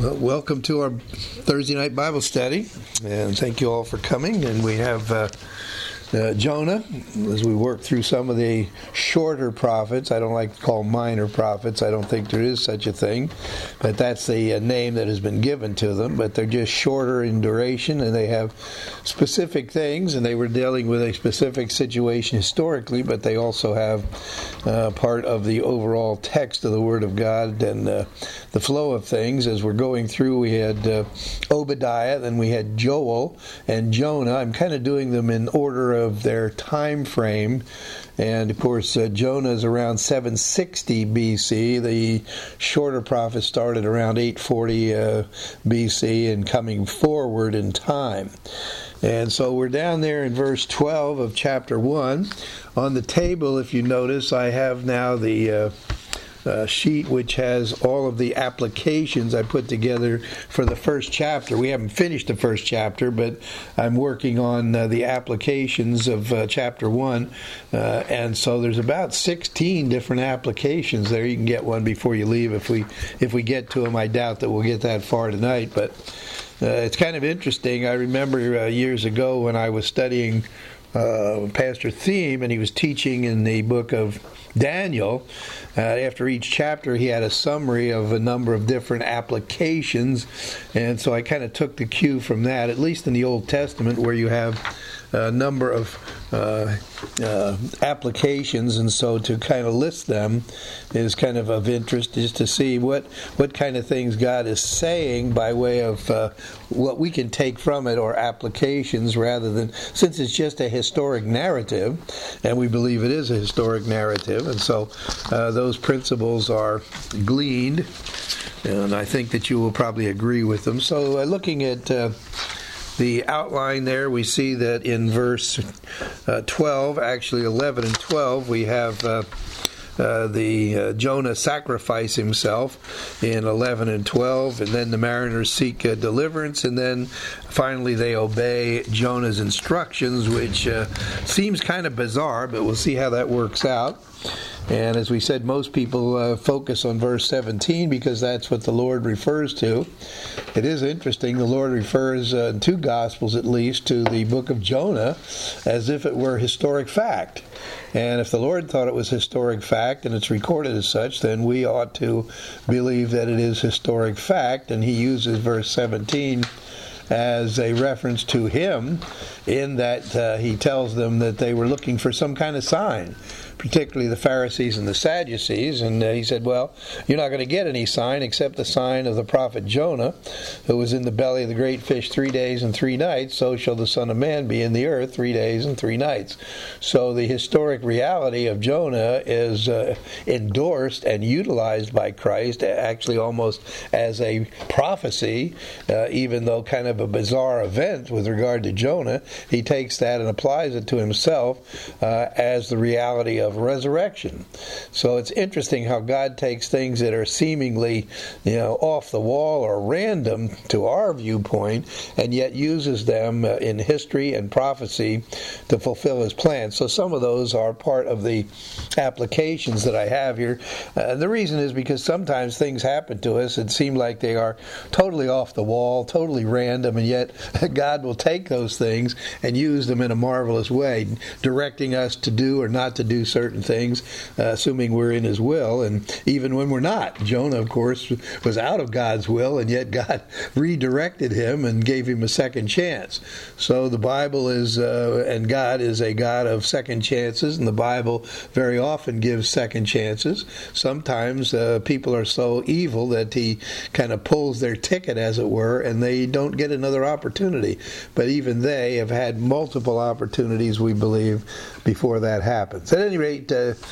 Well, welcome to our Thursday night Bible study, and thank you all for coming. And we have Jonah, as we work through some of the shorter prophets. I don't like to call minor prophets. I don't think there is such a thing, but that's the name that has been given to them. But they're just shorter in duration, and they have specific things, and they were dealing with a specific situation historically, but they also have part of the overall text of the Word of God and the flow of things. As we're going through, we had Obadiah, then we had Joel and Jonah. I'm kind of doing them in order of their time frame, and of course Jonah is around 760 BC. The shorter prophets started around 840 BC and coming forward in time. And so we're down there in verse 12 of chapter 1. On the table, if you notice, I have now the sheet which has all of the applications I put together for the first chapter. We haven't finished the first chapter, but I'm working on the applications of chapter 1. And so there's about 16 different applications there. You can get one before you leave if we get to them. I doubt that we'll get that far tonight, but it's kind of interesting. I remember years ago when I was studying Pastor Thiem, and he was teaching in the book of Daniel. After each chapter, he had a summary of a number of different applications, and so I kind of took the cue from that, at least in the Old Testament, where you have a number of applications, and so to kind of list them is kind of interest, just to see what kind of things God is saying by way of what we can take from it, or applications, rather than, since it's just a historic narrative, and we believe it is a historic narrative, and so those principles are gleaned, and I think that you will probably agree with them. So looking at the outline there, we see that in verse 12, actually 11 and 12, we have Jonah sacrifice himself in 11 and 12, and then the mariners seek deliverance, and then finally they obey Jonah's instructions, which seems kind of bizarre, but we'll see how that works out. And as we said, most people focus on verse 17 because that's what the Lord refers to. It is interesting, the Lord refers in two Gospels at least to the book of Jonah as if it were historic fact. And if the Lord thought it was historic fact and it's recorded as such, then we ought to believe that it is historic fact. And he uses verse 17 as a reference to him, in that he tells them that they were looking for some kind of sign, particularly the Pharisees and the Sadducees, and he said, well, you're not going to get any sign except the sign of the prophet Jonah, who was in the belly of the great fish 3 days and 3 nights, so shall the Son of Man be in the earth 3 days and 3 nights. So the historic reality of Jonah is endorsed and utilized by Christ, actually almost as a prophecy, even though kind of a bizarre event with regard to Jonah. He takes that and applies it to himself as the reality of resurrection. So it's interesting how God takes things that are seemingly, off the wall or random to our viewpoint, and yet uses them in history and prophecy to fulfill his plan. So some of those are part of the applications that I have here. The reason is because sometimes things happen to us and seem like they are totally off the wall, totally random, and yet God will take those things and use them in a marvelous way, directing us to do or not to do certain things, assuming we're in his will, and even when we're not. Jonah, of course, was out of God's will, and yet God redirected him and gave him a second chance. So the Bible is, and God is a God of second chances, and the Bible very often gives second chances. Sometimes people are so evil that he kind of pulls their ticket, as it were, and they don't get another opportunity. But even they have had multiple opportunities, we believe, before that happens. At any rate,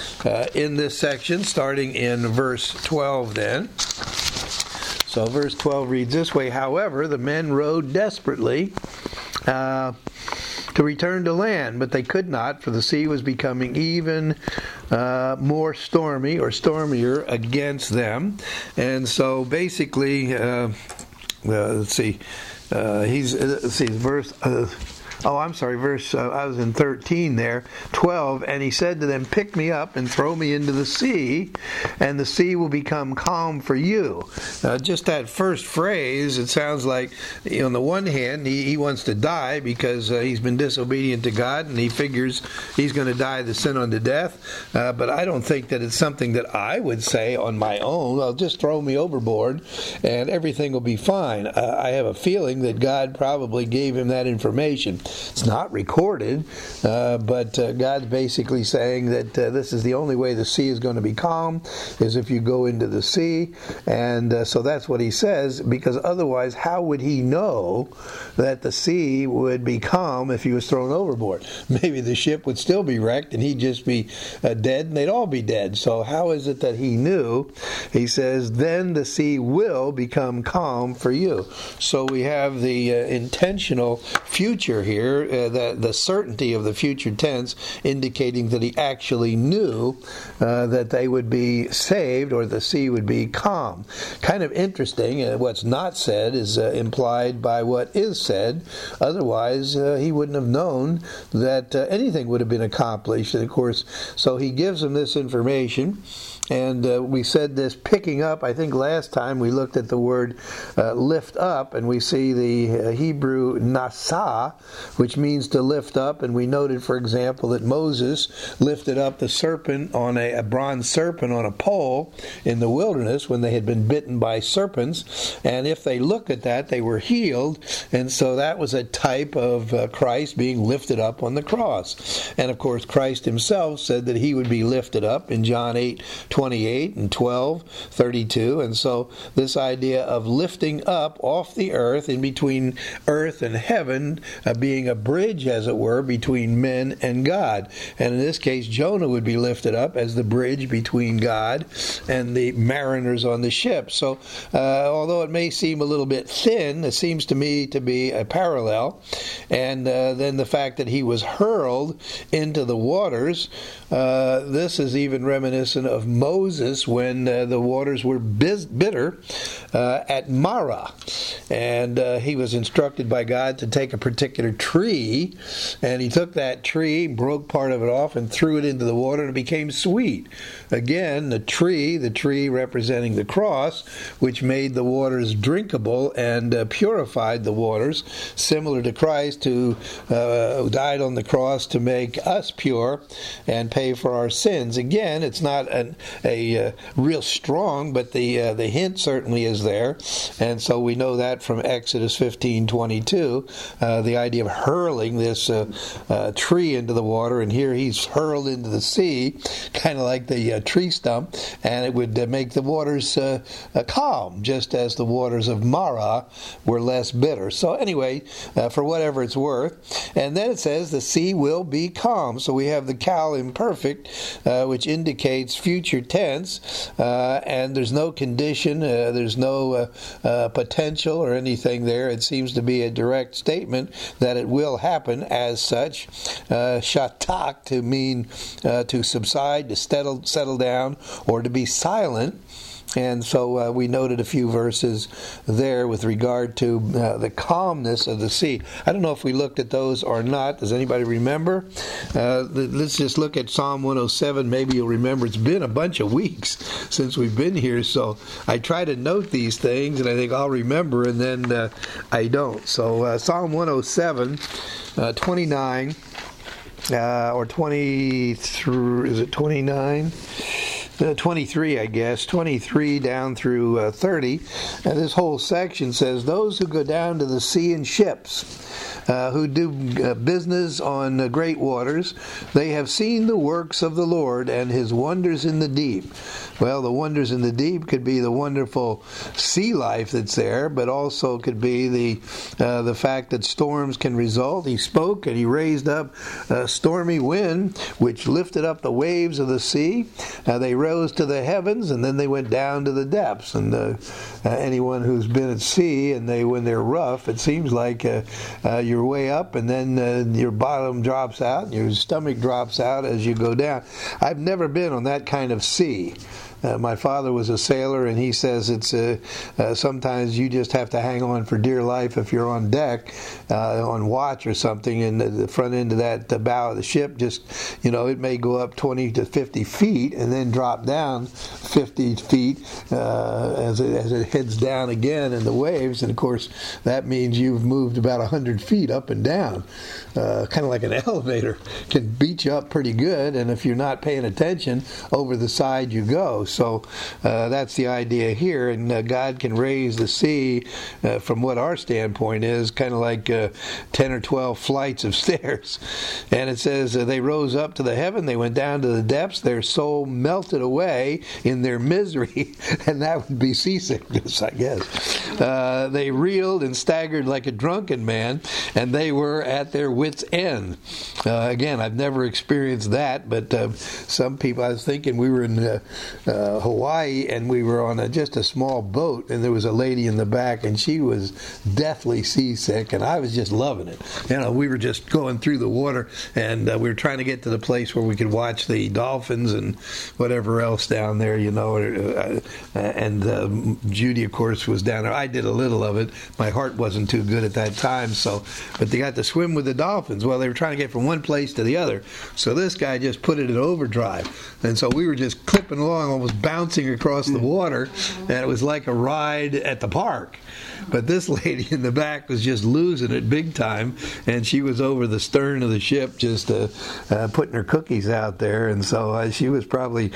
in this section, starting in verse 12 then. So verse 12 reads this way: However, the men rowed desperately to return to land, but they could not, for the sea was becoming even more stormy, or stormier, against them. And so basically, verse I'm sorry, verse, I was in 13 there, 12, and he said to them, pick me up and throw me into the sea, and the sea will become calm for you. Just that first phrase, it sounds like, on the one hand, he wants to die because he's been disobedient to God, and he figures he's going to die the sin unto death, but I don't think that it's something that I would say on my own. Well, just throw me overboard, and everything will be fine. I have a feeling that God probably gave him that information. It's not recorded, but God's basically saying that this is the only way the sea is going to be calm, is if you go into the sea, and so that's what he says, because otherwise how would he know that the sea would be calm if he was thrown overboard? Maybe the ship would still be wrecked and he'd just be dead and they'd all be dead. So how is it that he knew? He says, then the sea will become calm for you. So we have the intentional future here, the certainty of the future tense, indicating that he actually knew that they would be saved, or the sea would be calm. Kind of interesting. What's not said is implied by what is said. Otherwise, he wouldn't have known that anything would have been accomplished. And of course, so he gives them this information. And we said this picking up. I think last time we looked at the word lift up, and we see the Hebrew nasa, which means to lift up. And we noted, for example, that Moses lifted up the serpent on a bronze serpent on a pole in the wilderness when they had been bitten by serpents. And if they look at that, they were healed. And so that was a type of Christ being lifted up on the cross. And of course, Christ himself said that he would be lifted up in John 8:28 and 12:32, and so this idea of lifting up off the earth, in between earth and heaven, being a bridge, as it were, between men and God. And in this case, Jonah would be lifted up as the bridge between God and the mariners on the ship. So although it may seem a little bit thin, it seems to me to be a parallel. And then the fact that he was hurled into the waters, this is even reminiscent of Moses when the waters were bitter at Marah, and he was instructed by God to take a particular tree, and he took that tree, broke part of it off, and threw it into the water, and it became sweet. Again, the tree representing the cross, which made the waters drinkable and purified the waters, similar to Christ, who died on the cross to make us pure and pay for our sins. Again, it's not a real strong, but the hint certainly is there, and so we know that from Exodus 15:22, the idea of hurling this tree into the water, and here he's hurled into the sea, kind of like the tree stump, and it would make the waters calm, just as the waters of Marah were less bitter. So anyway, for whatever it's worth, and then it says the sea will be calm. So we have the cal imperfect, which indicates future tense, and there's no condition, there's no potential or anything there. It seems to be a direct statement that it will happen as such. Shatak, to mean to subside, to settle down, or to be silent. And so we noted a few verses there with regard to the calmness of the sea. I don't know if we looked at those or not. Does anybody remember? Let's just look at Psalm 107. Maybe you'll remember. It's been a bunch of weeks since we've been here, so I try to note these things, and I think I'll remember, and then I don't. So Psalm 107, 29, or 23, is it 29? 23, I guess, 23 down through 30. And this whole section says, those who go down to the sea in ships, who do business on great waters, they have seen the works of the Lord and his wonders in the deep. Well, the wonders in the deep could be the wonderful sea life that's there, but also could be the fact that storms can result. He spoke and he raised up a stormy wind, which lifted up the waves of the sea. They rose to the heavens, and then they went down to the depths. And anyone who's been at sea, and when they're rough, it seems like you're way up, and then your bottom drops out, and your stomach drops out as you go down. I've never been on that kind of sea. My father was a sailor, and he says it's sometimes you just have to hang on for dear life if you're on deck, on watch or something, and the front end of that bow of the ship just, it may go up 20 to 50 feet and then drop down 50 feet as it heads down again in the waves, and of course that means you've moved about 100 feet up and down. Kind of like an elevator, can beat you up pretty good, and if you're not paying attention, over the side you go. So that's the idea here, and God can raise the sea from what our standpoint is, kind of like 10 or 12 flights of stairs. And it says they rose up to the heaven, they went down to the depths, their soul melted away in their misery, and that would be seasickness, I guess. They reeled and staggered like a drunken man, and they were at their wits' end. Again, I've never experienced that, but some people, I was thinking we were in Hawaii, and we were on just a small boat, and there was a lady in the back, and she was deathly seasick, and I was just loving it. We were just going through the water, and we were trying to get to the place where we could watch the dolphins and whatever else down there, and Judy, of course, was down there. I did a little of it. My heart wasn't too good at that time, but they got to swim with the dolphins. Well, they were trying to get from one place to the other, so this guy just put it in overdrive, and so we were just clipping along, almost bouncing across the water, and it was like a ride at the park. But this lady in the back was just losing it big time, and she was over the stern of the ship just putting her cookies out there, and so she was probably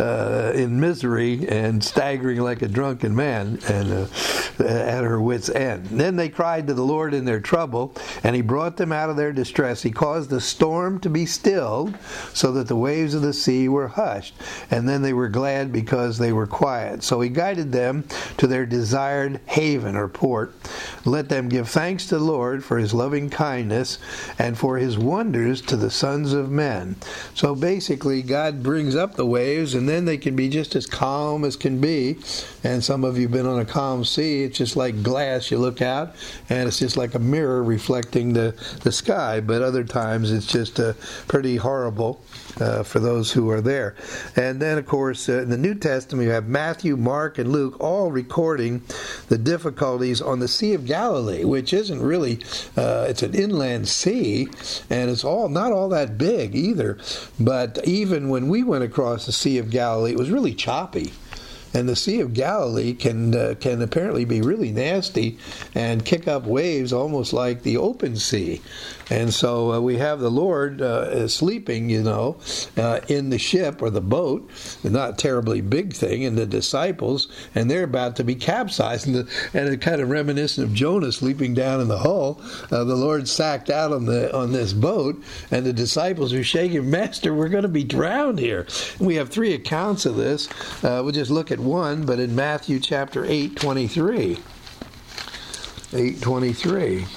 in misery and staggering like a drunken man, and at her wits' end. Then they cried to the Lord in their trouble, and He brought them out of their distress. He caused the storm to be stilled, so that the waves of the sea were hushed, and then they were glad because they were quiet. So He guided them to their desired haven or port. Let them give thanks to the Lord for His loving kindness and for His wonders to the sons of men. So basically, God brings up the waves, and then they can be just as calm as can be. And some of you have been on a calm sea. It's just like glass. You look out, and it's just like a mirror reflecting the sky. But other times, it's just pretty horrible for those who are there. And then, of course, in the New Testament, you have Matthew, Mark, and Luke all recording the difficulties on the Sea of Galilee, which isn't really, it's an inland sea, and it's not all that big either. But even when we went across the Sea of Galilee, it was really choppy. And the Sea of Galilee can apparently be really nasty and kick up waves almost like the open sea. And so we have the Lord sleeping, in the ship or the boat, not a terribly big thing, and the disciples, and they're about to be capsized. And it's kind of reminiscent of Jonah sleeping down in the hull. The Lord sacked out on this boat, and the disciples are shaking, Master, we're going to be drowned here. And we have three accounts of this. We'll just look at one, but in Matthew chapter 8:23. 8:23.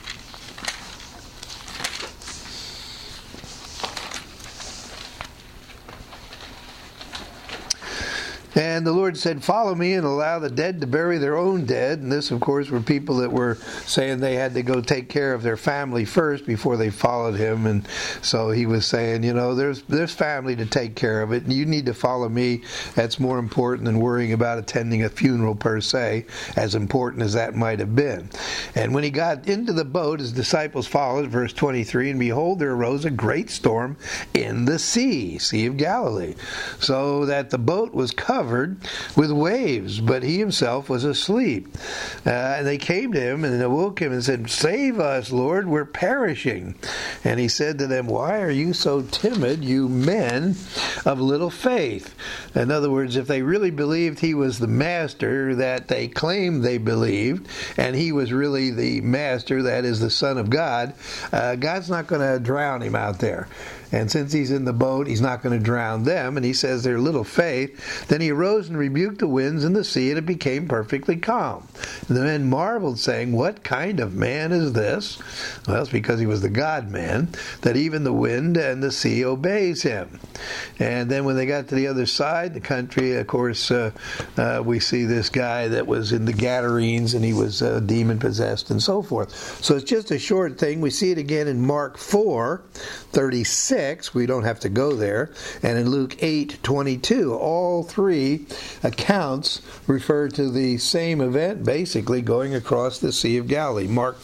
And the Lord said, follow me and allow the dead to bury their own dead. And this, of course, were people that were saying they had to go take care of their family first before they followed him. And so he was saying, there's family to take care of it. And you need to follow me. That's more important than worrying about attending a funeral per se, as important as that might have been. And when he got into the boat, his disciples followed, verse 23, and behold, there arose a great storm in the Sea of Galilee, so that the boat was covered with waves, but he himself was asleep. And they came to him and awoke him and said, save us, Lord, we're perishing. And he said to them, why are you so timid, you men of little faith? In other words, if they really believed he was the master that they claimed they believed, and he was really the master, that is the Son of God, God's not going to drown him out there. And since he's in the boat, he's not going to drown them. And he says they're little faith. Then he arose and rebuked the winds and the sea, and it became perfectly calm. And the men marveled, saying, what kind of man is this? Well, it's because he was the God-man, that even the wind and the sea obeys him. And then when they got to the other side, the country, of course, we see this guy that was in the Gadarenes, and he was demon-possessed and so forth. So it's just a short thing. We see it again in Mark 4:36. 6, we don't have to go there, and in Luke 8:22. All three accounts refer to the same event, basically going across the Sea of Galilee. Mark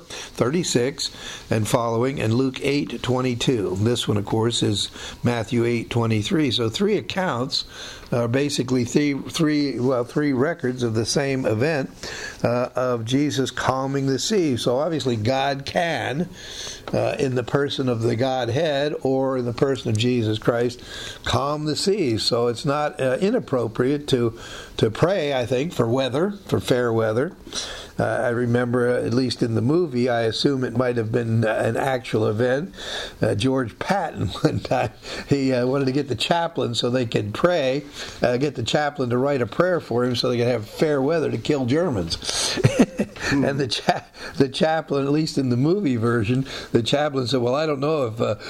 4:36 and following, and Luke 8:22. This one, of course, is Matthew 8:23. So three accounts are basically three records of the same event of Jesus calming the sea. So obviously God can, in the person of the Godhead or in the person of Jesus Christ, calm the seas. So it's not inappropriate to pray, I think, for weather, for fair weather. I remember, at least in the movie, I assume it might have been an actual event. George Patton, one time, he wanted to get the chaplain so they could pray, get the chaplain to write a prayer for him so they could have fair weather to kill Germans. And the chaplain, at least in the movie version, the chaplain said, "Well, I don't know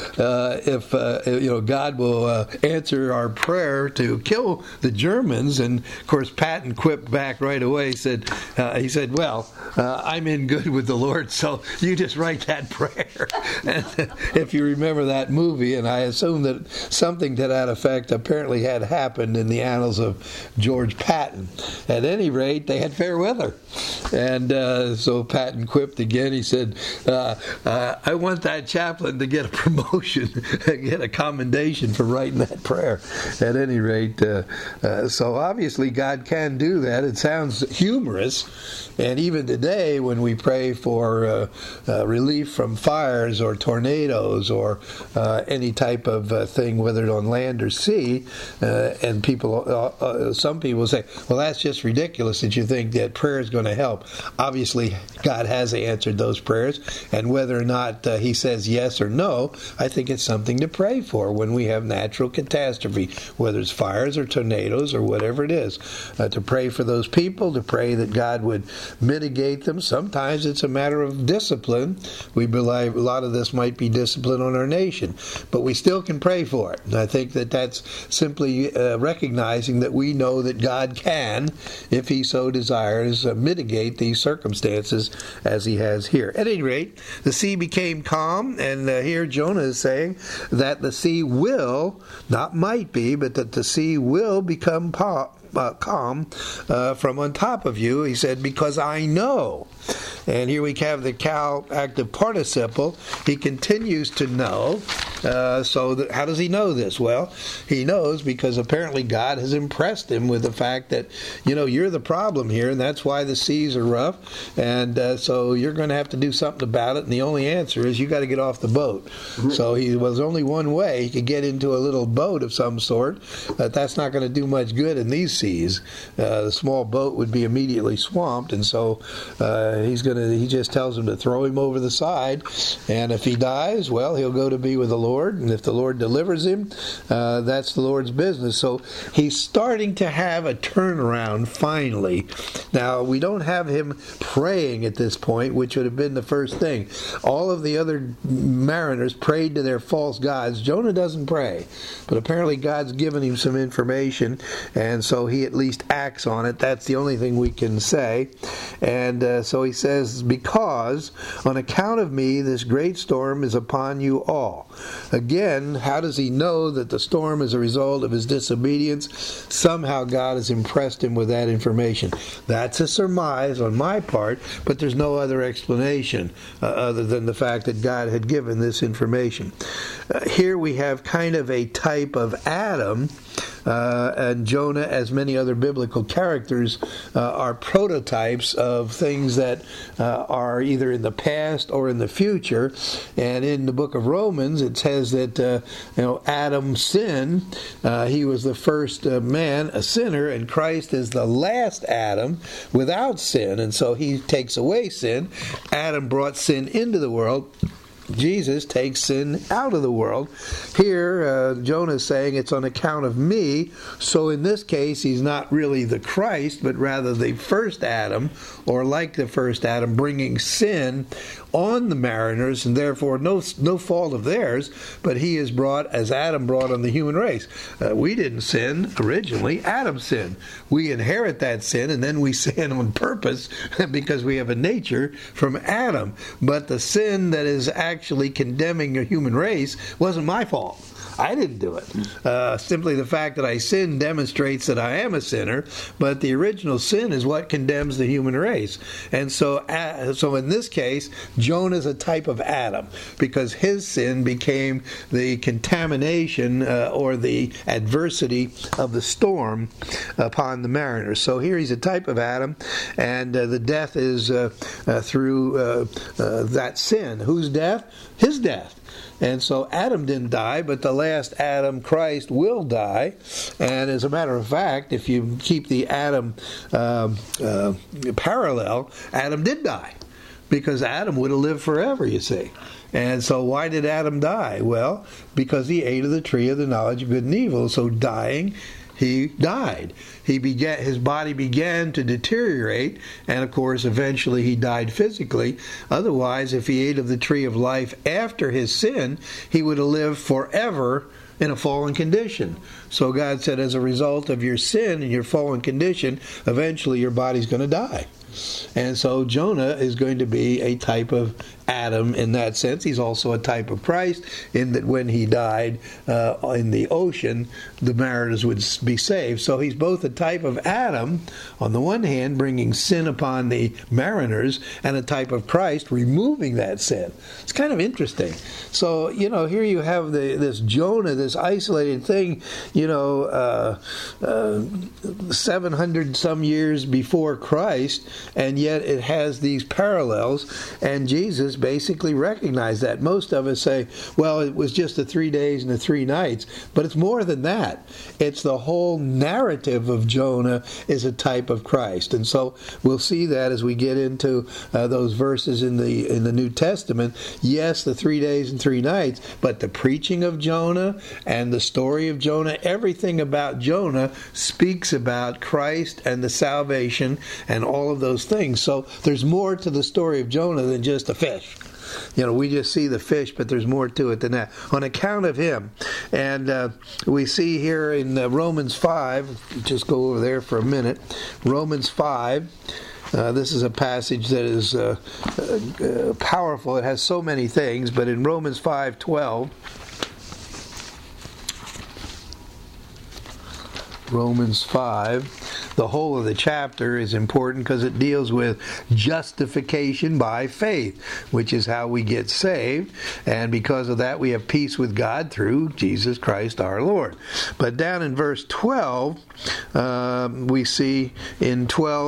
if God will answer our prayer to kill the Germans." And of course, Patton quipped back right away. He said, "Well, I'm in good with the Lord, so you just write that prayer." And if you remember that movie, and I assume that something to that effect apparently had happened in the annals of George Patton. At any rate, they had fair weather. And so Patton quipped again. He said, "I want that chaplain to get a promotion, get a commendation for writing that prayer." At any rate, so obviously God can do that. It sounds humorous. And even today, when we pray for relief from fires or tornadoes or any type of thing, whether it's on land or sea, and some people say, "Well, that's just ridiculous that you think that prayer is going to help." Obviously, God has answered those prayers, and whether or not He says yes or no, I think it's something to pray for when we have natural catastrophe, whether it's fires or tornadoes or whatever it is, to pray for those people, to pray that God would mitigate them. Sometimes it's a matter of discipline. We believe a lot of this might be discipline on our nation, but we still can pray for it. And I think that that's simply recognizing that we know that God can, if He so desires, mitigate these circumstances as He has here. At any rate, the sea became calm, and here Jonah is saying that the sea will, not might be, but that the sea will become calm from on top of you. He said, "Because I know." And here we have the cal active participle. He continues to know. How does he know this? Well, he knows because apparently God has impressed him with the fact that, you're the problem here, and that's why the seas are rough, and so you're going to have to do something about it, and the only answer is you got to get off the boat. Mm-hmm. So he was only one way. He could get into a little boat of some sort, but that's not going to do much good in these seas. The small boat would be immediately swamped, and so he just tells him to throw him over the side, and if he dies, well, he'll go to be with the Lord, and if the Lord delivers him, that's the Lord's business. So he's starting to have a turnaround finally. Now, we don't have him praying at this point, which would have been the first thing. All of the other mariners prayed to their false gods. Jonah doesn't pray, but apparently God's given him some information, and so he at least acts on it. That's the only thing we can say. And so he says, "Because on account of me this great storm is upon you all." Again, how does he know that the storm is a result of his disobedience? Somehow God has impressed him with that information. That's a surmise on my part, but there's no other explanation other than the fact that God had given this information. Here we have kind of a type of Adam, and Jonah, as many other biblical characters, are prototypes of things that are either in the past or in the future. And in the book of Romans, it says that Adam sinned. He was the first man, a sinner, and Christ is the last Adam without sin. And so he takes away sin. Adam brought sin into the world. Jesus takes sin out of the world. Here, Jonah is saying it's on account of me. So in this case, he's not really the Christ, but rather the first Adam, or like the first Adam, bringing sin on the mariners, and therefore no fault of theirs, but he is brought, as Adam brought on the human race. We didn't sin originally. Adam sinned. We inherit that sin, and then we sin on purpose because we have a nature from Adam. But the sin that is actually actually condemning a human race wasn't my fault. I didn't do it. Simply the fact that I sinned demonstrates that I am a sinner, but the original sin is what condemns the human race. And so in this case, Jonah is a type of Adam, because his sin became the contamination or the adversity of the storm upon the mariners. So here he's a type of Adam, and the death is through that sin. Whose death? His death. And so Adam didn't die, but the last Adam, Christ, will die. And as a matter of fact, if you keep the Adam parallel, Adam did die, because Adam would have lived forever, you see. And so why did Adam die? Well, because he ate of the tree of the knowledge of good and evil. So dying, he died. His body began to deteriorate, and of course, eventually he died physically. Otherwise, if he ate of the tree of life after his sin, he would have lived forever in a fallen condition. So God said, as a result of your sin and your fallen condition, eventually your body's going to die. And so Jonah is going to be a type of Adam in that sense. He's also a type of Christ, in that when he died in the ocean, the mariners would be saved. So he's both a type of Adam, on the one hand, bringing sin upon the mariners, and a type of Christ, removing that sin. It's kind of interesting. So, here you have this Jonah, this isolated thing, 700 some years before Christ, and yet it has these parallels, and Jesus basically recognized that. Most of us say, well, it was just the 3 days and the 3 nights, but it's more than that. It's the whole narrative of Jonah is a type of Christ. And so we'll see that as we get into those verses in the New Testament. Yes, the 3 days and 3 nights, but the preaching of Jonah and the story of Jonah, everything about Jonah speaks about Christ and the salvation and all of those things. So there's more to the story of Jonah than just a fish. We just see the fish, but there's more to it than that. On account of him. And we see here in Romans 5, just go over there for a minute. Romans 5. This is a passage that is powerful. It has so many things, but in Romans 5:12, Romans 5, the whole of the chapter is important because it deals with justification by faith, which is how we get saved, and because of that we have peace with God through Jesus Christ our Lord. But down in verse 12, we see in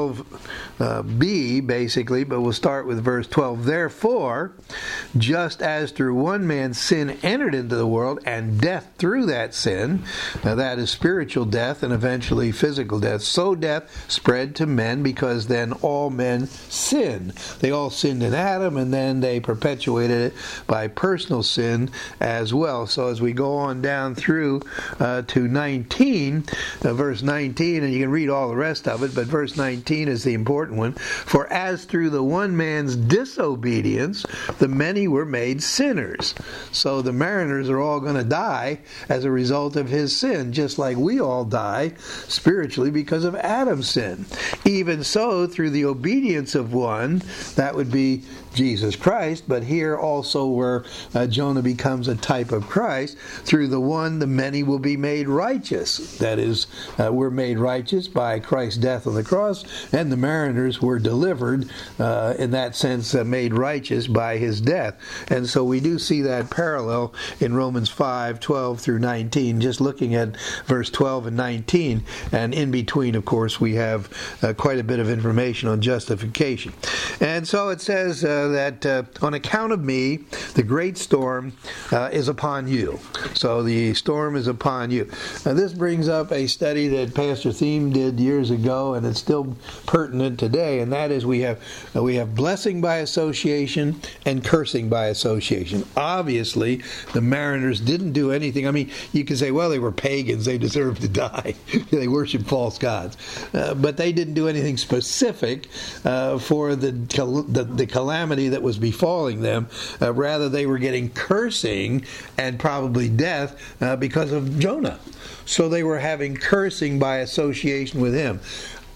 12b basically, but we'll start with verse 12. Therefore, just as through one man sin entered into the world, and death through that sin, now that is spiritual death and eventually physical death, so death spread to men because then all men sin. They all sinned in Adam, and then they perpetuated it by personal sin as well. So as we go on down through to 19, verse 19, and you can read all the rest of it, but verse 19 is the important one. For as through the one man's disobedience the many were made sinners. So the mariners are all going to die as a result of his sin, just like we all die spiritually because of Adam's sin. Even so, through the obedience of one, that would be Jesus Christ, but here also where Jonah becomes a type of Christ, through the one the many will be made righteous. That is, we're made righteous by Christ's death on the cross, and the mariners were delivered, in that sense, made righteous by his death. And so we do see that parallel in Romans 5:12 through 19, just looking at verse 12 and 19, and in between, of course, we have quite a bit of information on justification. And so it says that on account of me, the great storm is upon you. So the storm is upon you. Now this brings up a study that Pastor Thiem did years ago, and it's still pertinent today, and that is we have blessing by association and cursing by association. Obviously, the mariners didn't do anything. I mean, you can say, well, they were pagans, they deserved to die. They worshiped false gods. But they didn't do anything specific for the calamity that was befalling them. Rather, they were getting cursing and probably death because of Jonah. So they were having cursing by association with him.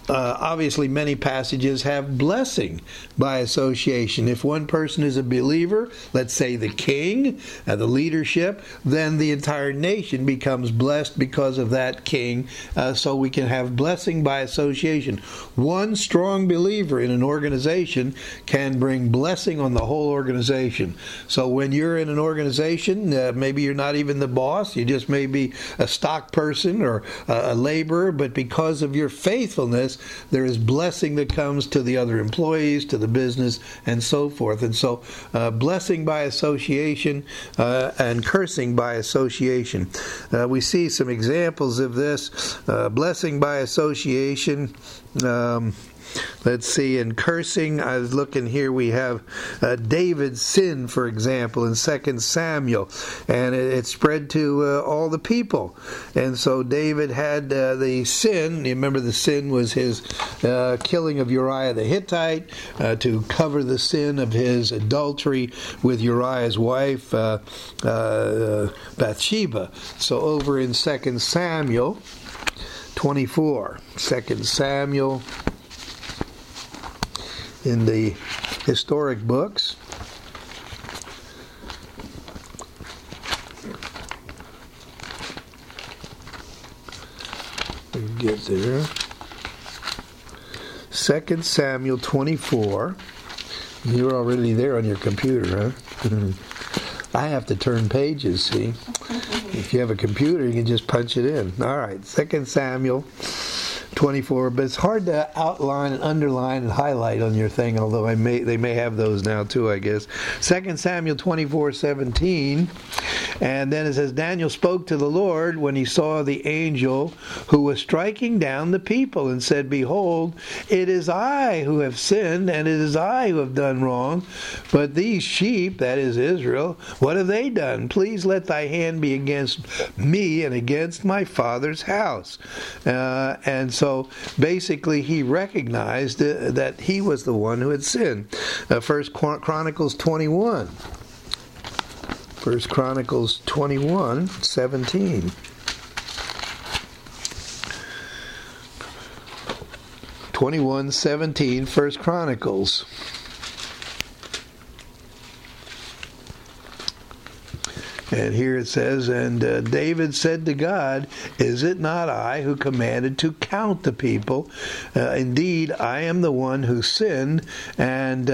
obviously many passages have blessing by association. If one person is a believer, let's say the king, the leadership, then the entire nation becomes blessed because of that king, so we can have blessing by association. One strong believer in an organization can bring blessing on the whole organization. So when you're in an organization, maybe you're not even the boss, you just may be a stock person or a laborer, but because of your faithfulness, there is blessing that comes to the other employees, to the business, and so forth. And so blessing by association and cursing by association. We see some examples of this. Blessing by association. Let's see, in cursing, I was looking here, we have David's sin, for example, in 2 Samuel, and it spread to all the people. And so David had the sin, you remember the sin was his killing of Uriah the Hittite, to cover the sin of his adultery with Uriah's wife, Bathsheba. So over in 2 Samuel 24, 2 Samuel, in the historic books. Get there. 2 Samuel 24. You're already there on your computer, huh? I have to turn pages, see? If you have a computer, you can just punch it in. All right, 2 Samuel 24, but it's hard to outline and underline and highlight on your thing, although they may have those now too, I guess. 2 Samuel 24:17, and then it says, Daniel spoke to the Lord when he saw the angel who was striking down the people, and said, Behold, it is I who have sinned, and it is I who have done wrong. But these sheep, that is Israel, what have they done? Please let thy hand be against me and against my father's house. And so basically he recognized that he was the one who had sinned. First Chronicles 21. First Chronicles 21:17. 21:17, First Chronicles. And here it says, and David said to God, Is it not I who commanded to count the people? Indeed, I am the one who sinned, and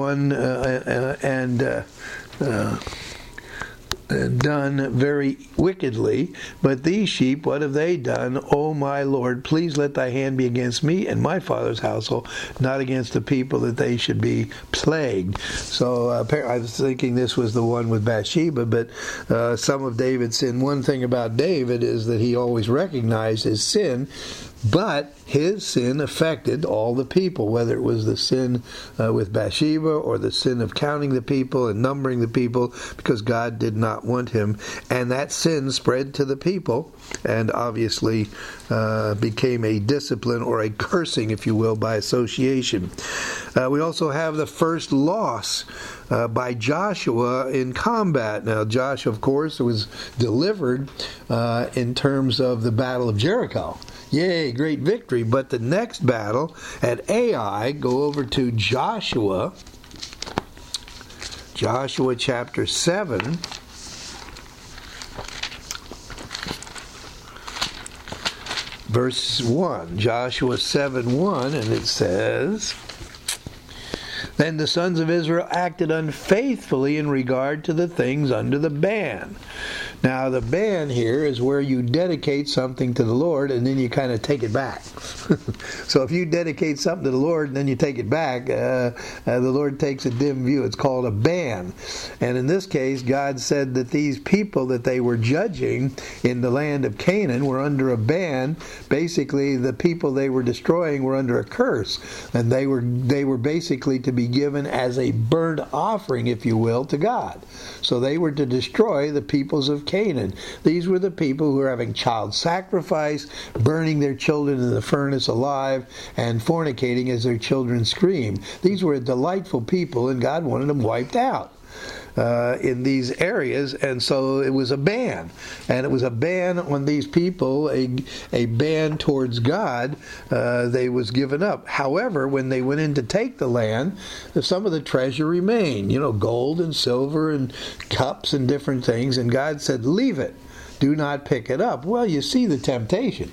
done very wickedly. But these sheep, what have they done? O my Lord, please let thy hand be against me and my father's household, not against the people, that they should be plagued. So I was thinking this was the one with Bathsheba, but some of David's sin. One thing about David is that he always recognized his sin, but his sin affected all the people, whether it was the sin with Bathsheba or the sin of counting the people and numbering the people, because God did not want him. And that sin spread to the people and obviously became a discipline or a cursing, if you will, by association. We also have the first loss by Joshua in combat. Now, Joshua, of course, was delivered in terms of the Battle of Jericho. Yay, great victory. But the next battle at Ai, go over to Joshua. Joshua chapter 7. Verse 1. Joshua 7:1, and it says, Then the sons of Israel acted unfaithfully in regard to the things under the ban. Now, the ban here is where you dedicate something to the Lord and then you kind of take it back. So if you dedicate something to the Lord and then you take it back, the Lord takes a dim view. It's called a ban. And in this case, God said that these people that they were judging in the land of Canaan were under a ban. Basically, the people they were destroying were under a curse. And they were basically to be given as a burnt offering, if you will, to God. So they were to destroy the peoples of Canaan. These were the people who were having child sacrifice, burning their children in the furnace alive, and fornicating as their children screamed. These were a delightful people, and God wanted them wiped out. in these areas, and so it was a ban. And it was a ban on these people, a ban towards God. They was given up. However, when they went in to take the land, some of the treasure remained, gold and silver and cups and different things, and God said, leave it. Do not pick it up. Well, you see the temptation.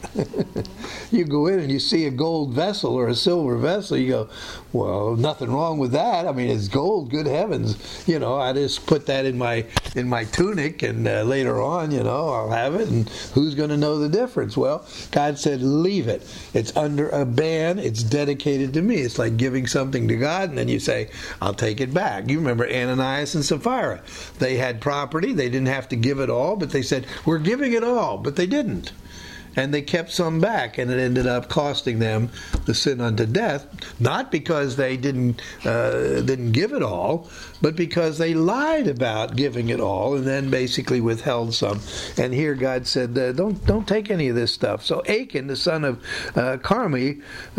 You go in and you see a gold vessel or a silver vessel. You go, well, nothing wrong with that. I mean, it's gold. Good heavens. I just put that in my tunic, and later on, I'll have it. And who's going to know the difference? Well, God said, leave it. It's under a ban. It's dedicated to me. It's like giving something to God, and then you say, I'll take it back. You remember Ananias and Sapphira. They had property. They didn't have to give it all, but they said, we're giving it all, but they didn't. And they kept some back, and it ended up costing them the sin unto death, not because they didn't give it all, but because they lied about giving it all and then basically withheld some. And here God said, don't take any of this stuff. So Achan, the son of Carmi,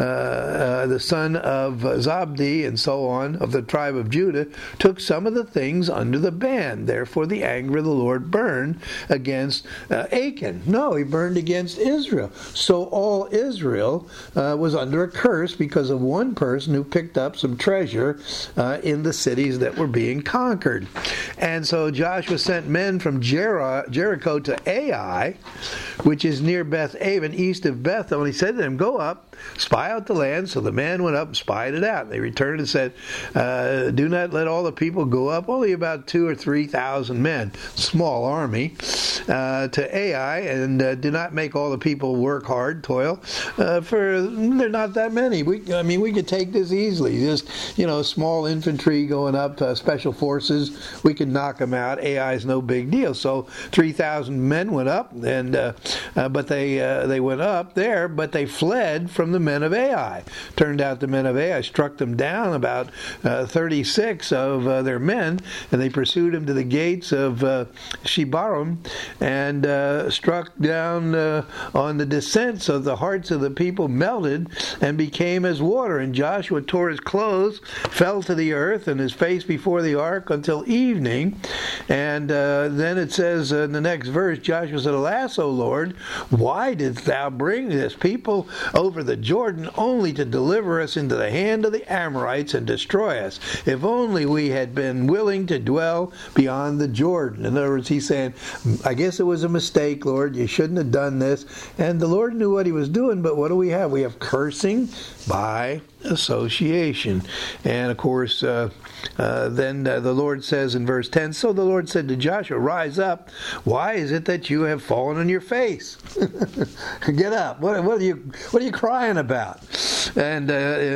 the son of Zabdi, and so on, of the tribe of Judah, took some of the things under the ban. Therefore the anger of the Lord burned against Achan. No, he burned against Israel. So all Israel was under a curse because of one person who picked up some treasure in the cities that were being conquered. And so Joshua sent men from Jericho to Ai, which is near Beth-aven, east of Bethel, and he said to them, go up, spy out the land. So the man went up and spied it out. And they returned and said, do not let all the people go up, only about 2,000 or 3,000 men, small army, to Ai, and do not make all the people work hard, toil, for they're not that many. We could take this easily. Just, small infantry going up, special forces, we can knock them out. Ai is no big deal. So 3,000 men went up, and but they went up there, but they fled from the men of Ai. Turned out the men of Ai struck them down, about 36 of their men, and they pursued them to the gates of Shebarim, and struck down on the descent, so the hearts of the people melted and became as water. And Joshua tore his clothes, fell to the earth, and his face before the ark until evening. And then it says in the next verse, Joshua said, alas, O Lord, why didst thou bring this people over the Jordan only to deliver us into the hand of the Amorites and destroy us? If only we had been willing to dwell beyond the Jordan. In other words, he's saying, I guess it was a mistake, Lord. You shouldn't have done this. And the Lord knew what he was doing, but what do we have? We have cursing by association. And of course, then the Lord says in verse 10, so the Lord said to Joshua, rise up. Why is it that you have fallen on your face? Get up. What are you crying about? And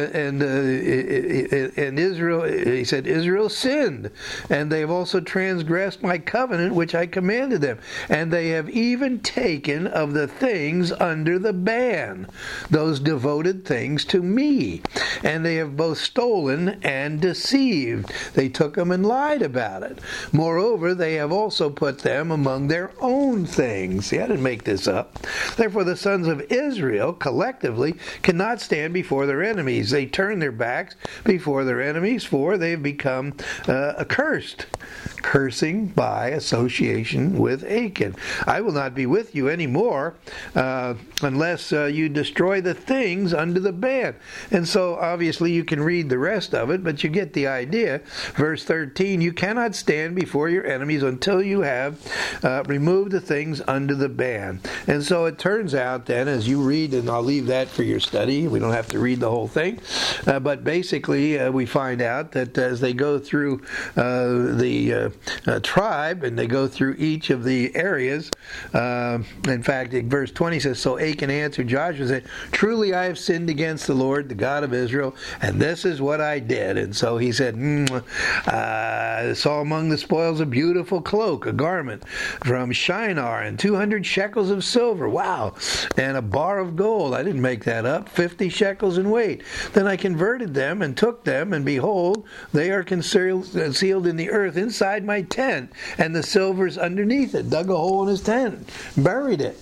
Israel, he said, Israel sinned, and they have also transgressed my covenant which I commanded them, and they have even taken of the things under the ban, those devoted things to me. And they have both stolen and deceived. They took them and lied about it. Moreover, they have also put them among their own things. See, I didn't make this up. Therefore, the sons of Israel collectively cannot stand before their enemies. They turn their backs before their enemies, for they have become accursed. Cursing by association with Achan. I will not be with you anymore unless you destroy the things under the ban. And so obviously you can read the rest of it, but you get the idea. Verse 13, you cannot stand before your enemies until you have removed the things under the ban. And so it turns out then, as you read, and I'll leave that for your study, we don't have to read the whole thing, but basically we find out that as they go through the tribe, and they go through each of the areas. In fact, in verse 20 says, so Achan answered Joshua and said, truly I have sinned against the Lord, the God of Israel, and this is what I did. And so he said, I saw among the spoils a beautiful cloak, a garment from Shinar, and 200 shekels of silver. Wow. And a bar of gold. I didn't make that up. 50 shekels in weight. Then I converted them and took them, and behold, they are concealed in the earth inside my tent, and the silver's underneath it. Dug a hole in his tent, buried it.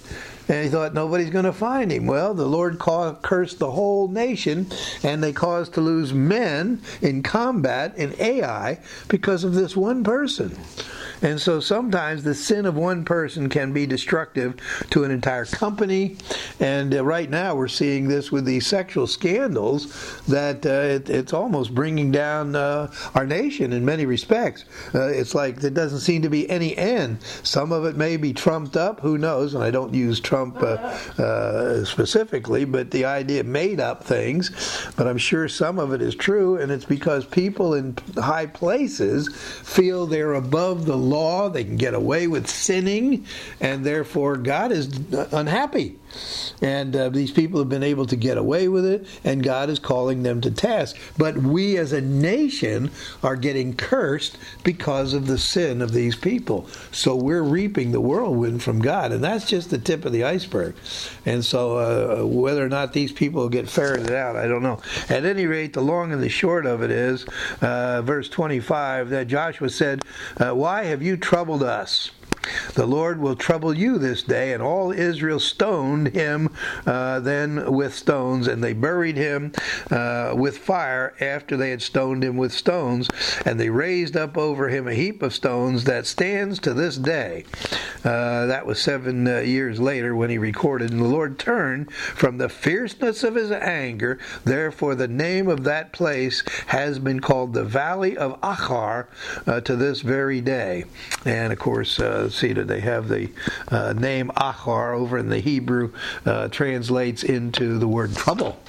And he thought nobody's going to find him. Well, the Lord cursed the whole nation, and they caused to lose men in combat in Ai because of this one person. And so sometimes the sin of one person can be destructive to an entire company. And right now we're seeing this with these sexual scandals, that it's almost bringing down our nation in many respects. It's like there doesn't seem to be any end. Some of it may be trumped up, who knows, and I don't use Trump specifically, but the idea made up things. But I'm sure some of it is true, and it's because people in high places feel they're above the law, they can get away with sinning, and therefore God is unhappy. And these people have been able to get away with it, and God is calling them to task. But we as a nation are getting cursed because of the sin of these people. So we're reaping the whirlwind from God, and that's just the tip of the iceberg. And so whether or not these people will get ferreted out, I don't know. At any rate, the long and the short of it is, verse 25, that Joshua said, "Why have you troubled us? The Lord will trouble you this day." And all Israel stoned him then with stones, and they buried him with fire after they had stoned him with stones. And they raised up over him a heap of stones that stands to this day. That was 7 years later when he recorded, "And the Lord turned from the fierceness of his anger. Therefore the name of that place has been called the Valley of Achor to this very day." And of course, see that they have the name Achor over in the Hebrew translates into the word trouble.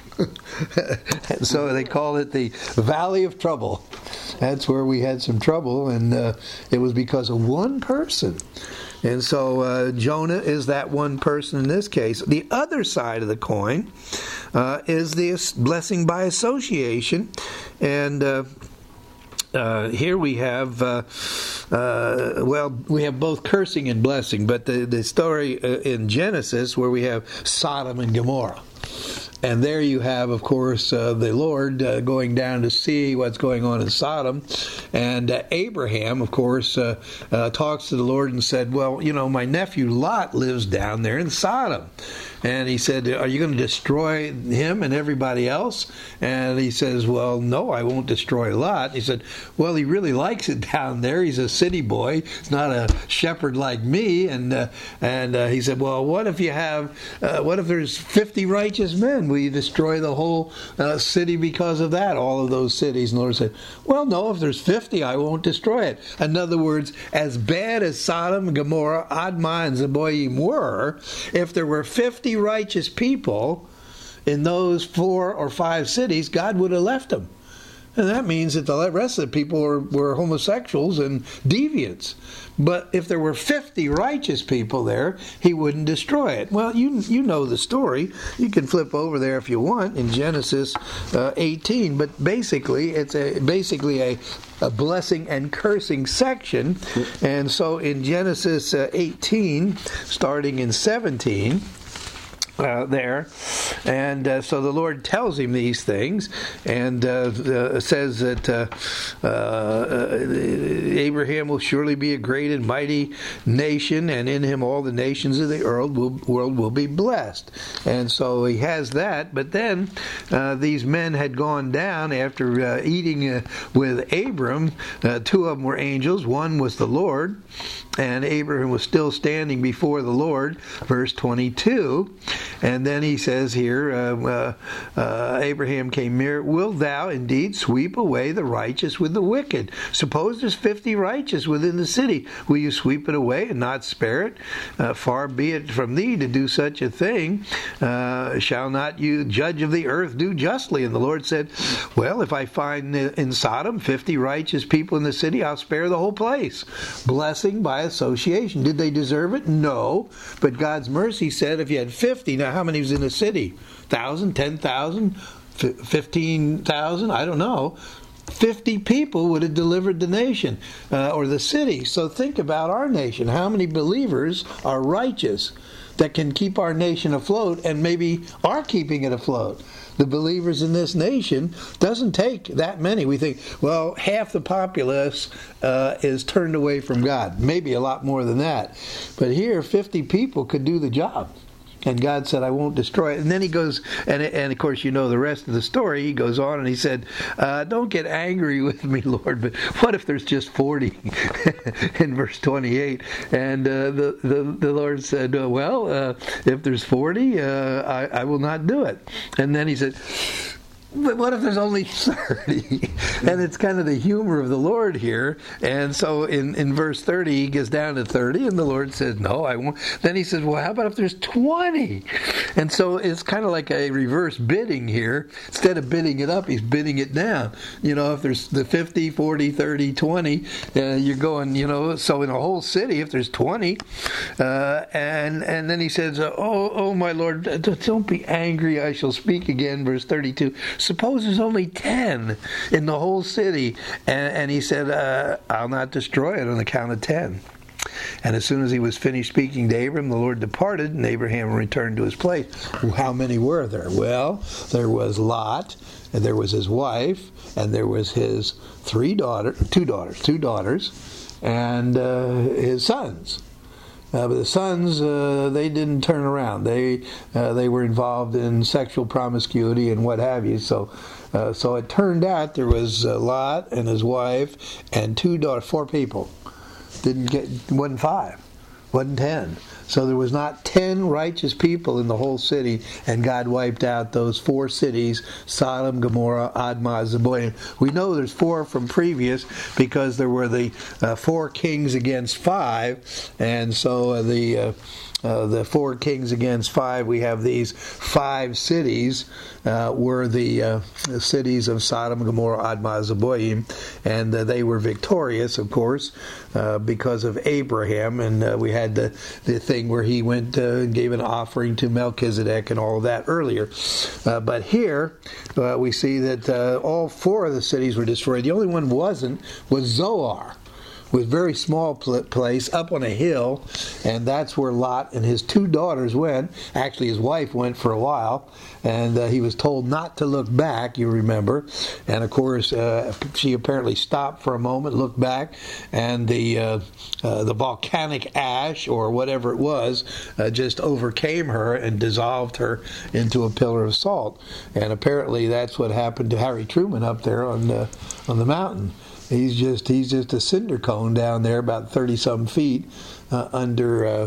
And so they call it the Valley of Trouble. That's where we had some trouble, and it was because of one person. And so Jonah is that one person in this case. The other side of the coin is the blessing by association. And here we have, we have both cursing and blessing, but the story in Genesis where we have Sodom and Gomorrah. And there you have, of course, the Lord going down to see what's going on in Sodom. And Abraham, of course, talks to the Lord and said, "Well, you know, my nephew Lot lives down there in Sodom." And he said, "Are you going to destroy him and everybody else?" And he says, "Well, no, I won't destroy Lot." He said, "Well, he really likes it down there. He's a city boy. He's not a shepherd like me." And he said, "Well, what if there's 50 righteous men? Will you destroy the whole city because of that, all of those cities?" And the Lord said, "Well, no, if there's 50, I won't destroy it." In other words, as bad as Sodom, Gomorrah, Admah, and Zeboim were, if there were 50 righteous people in those 4 or 5 cities, God would have left them. And that means that the rest of the people were homosexuals and deviants. But if there were 50 righteous people there, he wouldn't destroy it. Well, you know the story. You can flip over there if you want in Genesis 18. But basically, it's a blessing and cursing section. And so in Genesis 18, starting in 17, there, and so the Lord tells him these things, and says that Abraham will surely be a great and mighty nation, and in him all the nations of the world will be blessed. And so he has that. But then these men had gone down after eating with Abram. 2 of them were angels, one was the Lord, and Abraham was still standing before the Lord, verse 22. And then he says here, Abraham came near, "Wilt thou indeed sweep away the righteous with the wicked? Suppose there's 50 righteous within the city. Will you sweep it away and not spare it? Far be it from thee to do such a thing. Shall not you, judge of the earth, do justly?" And the Lord said, "Well, if I find in Sodom 50 righteous people in the city, I'll spare the whole place." Blessing by association. Did they deserve it? No. But God's mercy said if you had 50, now how many was in the city? 1,000, 10,000, 15,000? I don't know. 50 people would have delivered the nation or the city. So think about our nation. How many believers are righteous that can keep our nation afloat and maybe are keeping it afloat? The believers in this nation doesn't take that many. We think, well, half the populace is turned away from God. Maybe a lot more than that. But here, 50 people could do the job. And God said, I won't destroy it. And then he goes, and of course you know the rest of the story. He goes on and he said, don't get angry with me, Lord, but what if there's just 40 in verse 28? And the Lord said, if there's 40, I will not do it. And then he said, but what if there's only 30? And it's kind of the humor of the Lord here. And so in verse 30, he gets down to 30, and the Lord says, no, I won't. Then he says, well, how about if there's 20? And so it's kind of like a reverse bidding here. Instead of bidding it up, he's bidding it down. If there's the 50, 40, 30, 20, you're going, so in a whole city, if there's 20, and then he says, oh, my Lord, don't be angry, I shall speak again, verse 32. Suppose there's only 10 in the whole city. And he said, I'll not destroy it on the count of 10. And as soon as he was finished speaking to Abram, the Lord departed, and Abraham returned to his place. How many were there? Well, there was Lot, and there was his wife, and there was his two daughters, and his sons. But the sons, they didn't turn around. They were involved in sexual promiscuity and what have you. So it turned out there was Lot and his wife and 2 daughters, 4 people. Wasn't 5, wasn't 10. So there was not 10 righteous people in the whole city, and God wiped out those 4 cities, Sodom, Gomorrah, Admah, Zeboim. We know there's 4 from previous because there were the 4 kings against 5, and so the 4 kings against 5, we have these 5 cities were the cities of Sodom, Gomorrah, Admah, Zeboim, and they were victorious, of course, because of Abraham, and we had the thing where he went and gave an offering to Melchizedek and all of that earlier. But here we see that all 4 of the cities were destroyed. The only one wasn't was Zoar. It was a very small place up on a hill, and that's where Lot and his 2 daughters went. Actually, his wife went for a while, and he was told not to look back, you remember. And of course, she apparently stopped for a moment, looked back, and the volcanic ash, or whatever it was, just overcame her and dissolved her into a pillar of salt. And apparently that's what happened to Harry Truman up there on the mountain. He's just a cinder cone down there, about 30-some feet under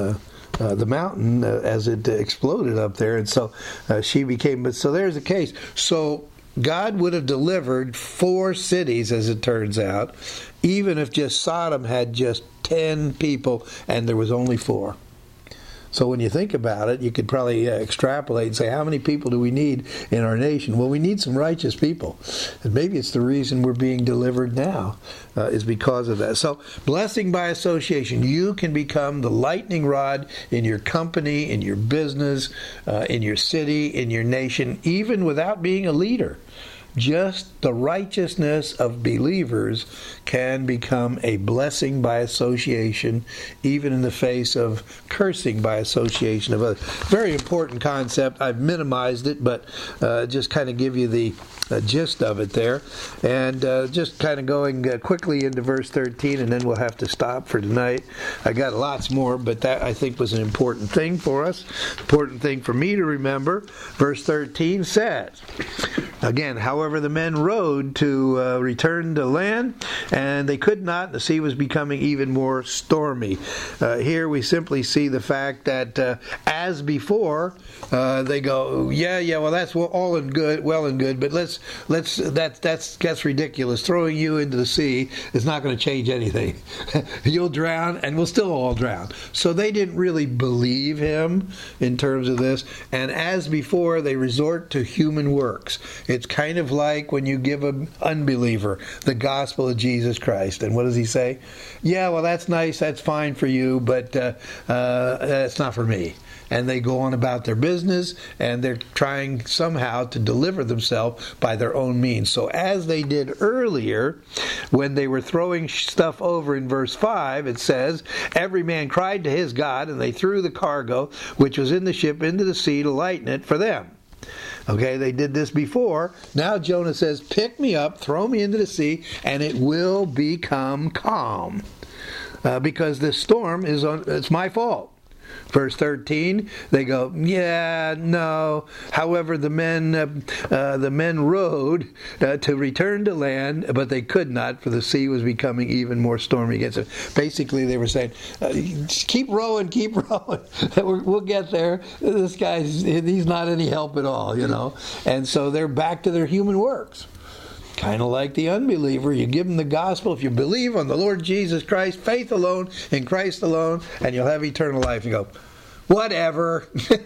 the mountain as it exploded up there, and so she became. But so there's the case. So God would have delivered 4 cities, as it turns out, even if just Sodom had just 10 people and there was only 4. So when you think about it, you could probably extrapolate and say, how many people do we need in our nation? Well, we need some righteous people. And maybe it's the reason we're being delivered now, is because of that. So blessing by association. You can become the lightning rod in your company, in your business, in your city, in your nation, even without being a leader. Just the righteousness of believers can become a blessing by association, even in the face of cursing by association of others. Very important concept. I've minimized it, but just kind of give you the gist of it there. And just kind of going quickly into verse 13, and then we'll have to stop for tonight. I got lots more, but that I think was an important thing for us, important thing for me to remember. Verse 13 says, again, however, the men rowed to return to land, and they could not. The sea was becoming even more stormy. Here we simply see the fact that as before, they go, well, that's all well and good, but that's ridiculous. Throwing you into the sea is not going to change anything. You'll drown, and we'll still all drown. So they didn't really believe him in terms of this, and as before, they resort to human works. It's kind of like when you give an unbeliever the gospel of Jesus Christ. And what does he say? Yeah, well, that's nice, that's fine for you, but that's not for me. And they go on about their business, and they're trying somehow to deliver themselves by their own means. So as they did earlier, when they were throwing stuff over in verse 5, it says, every man cried to his God, and they threw the cargo which was in the ship into the sea to lighten it for them. Okay, they did this before. Now Jonah says, pick me up, throw me into the sea, and it will become calm. Because this storm it's my fault. Verse 13, they go, yeah, no. However, the men rowed to return to land, but they could not, for the sea was becoming even more stormy against them. Basically, they were saying, keep rowing. We'll get there. This he's not any help at all, And so they're back to their human works. Kind of like the unbeliever. You give them the gospel. If you believe on the Lord Jesus Christ, faith alone, in Christ alone, and you'll have eternal life. You go, whatever.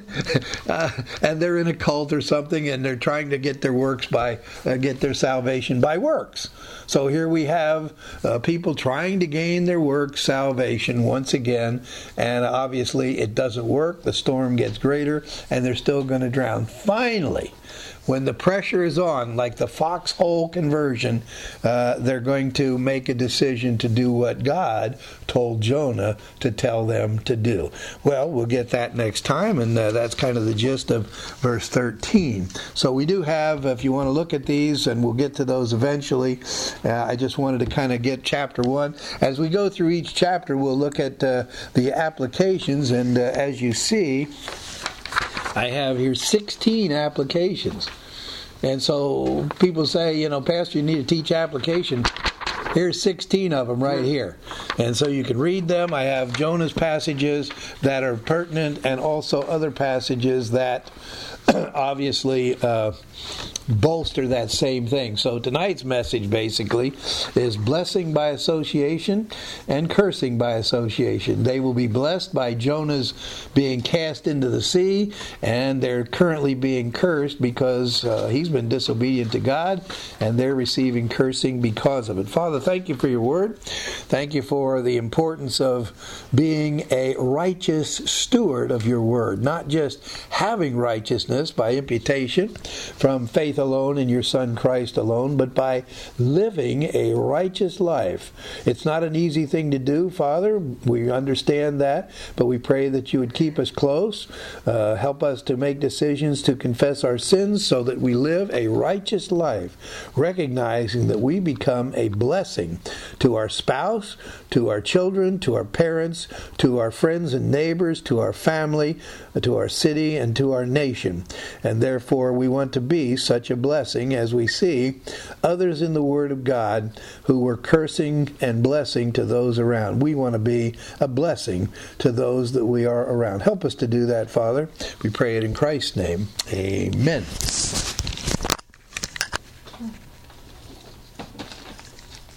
And they're in a cult or something, and they're trying to get their salvation by works. So here we have people trying to gain their works salvation once again, and obviously it doesn't work. The storm gets greater, and they're still going to drown. Finally, when the pressure is on, like the foxhole conversion, they're going to make a decision to do what God told Jonah to tell them to do. Well, we'll get that next time, and that's kind of the gist of verse 13. So we do have, if you want to look at these, and we'll get to those eventually, I just wanted to kind of get chapter 1. As we go through each chapter, we'll look at the applications, and as you see, I have here 16 applications. And so people say, Pastor, you need to teach application. Here's 16 of them right here. And so you can read them. I have Jonah's passages that are pertinent, and also other passages that obviously bolster that same thing. So tonight's message basically is blessing by association and cursing by association. They will be blessed by Jonah's being cast into the sea, and they're currently being cursed because he's been disobedient to God, and they're receiving cursing because of it. Father, thank you for your word. Thank you for the importance of being a righteous steward of your word, not just having righteousness by imputation from faith alone in your Son Christ alone, but by living a righteous life. It's not an easy thing to do, Father. We understand that, but we pray that you would keep us close. Help us to make decisions to confess our sins so that we live a righteous life, recognizing that we become a blessing to our spouse, to our children, to our parents, to our friends and neighbors, to our family, to our city, and to our nation. And therefore we want to be such a blessing as we see others in the Word of God who were cursing and blessing to those around. We want to be a blessing to those that we are around. Help us to do that, Father. We pray it in Christ's name. Amen.